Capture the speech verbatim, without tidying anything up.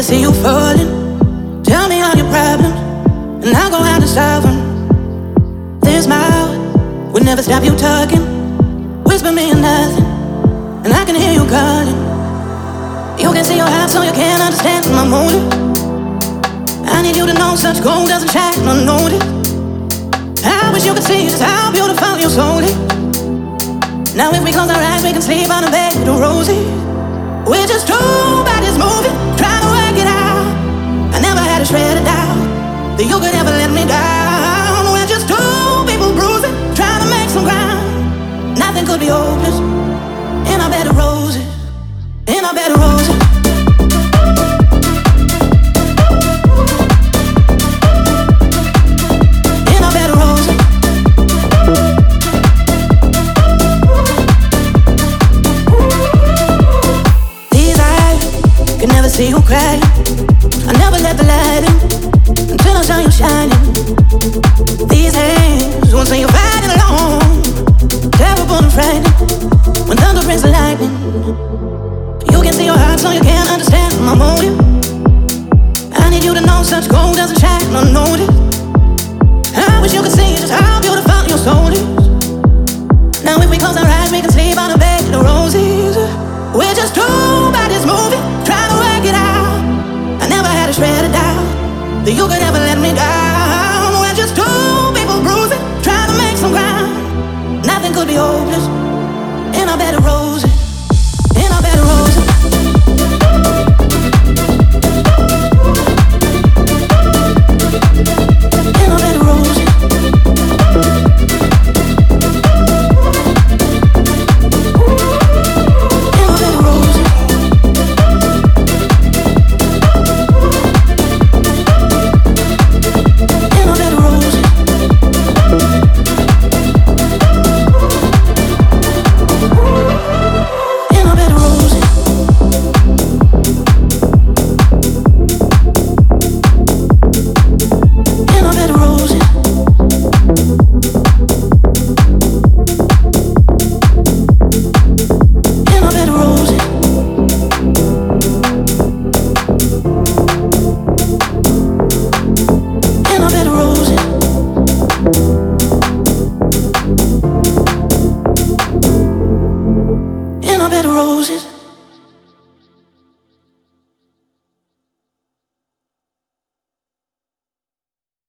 see you falling. Tell me all your problems, and I'll go out to solve them. This mouth would never stop you talking. Whisper me in nothing, and I can hear you calling. You can see your heart, so you can't understand my motive. I need you to know such gold doesn't shine unnoticed. I wish you could see just how beautiful your soul is. Now if we close our eyes, we can sleep on a bed of roses. We're just two bodies moving, trying to work it out. I never had a shred of doubt that you could ever let me down. We're just two people bruising, trying to make some ground. Nothing could be hopeless in our bed of roses, in our bed of roses. See you cry. I never let the light in until I saw you shining. These hands won't say you're fighting alone. Terrible and frightening when thunder brings the lightning. You can see your heart, so you can't understand my motive. I need you to know such gold doesn't shine unnoticed. I wish you could see just how beautiful your soul is. Now if we close our eyes, we can sleep on a bed of roses. We're just two bodies moving, trying to work it out. I never had a shred of doubt that you could ever let me down. We're just two people bruising, trying to make some ground. Nothing could be hopeless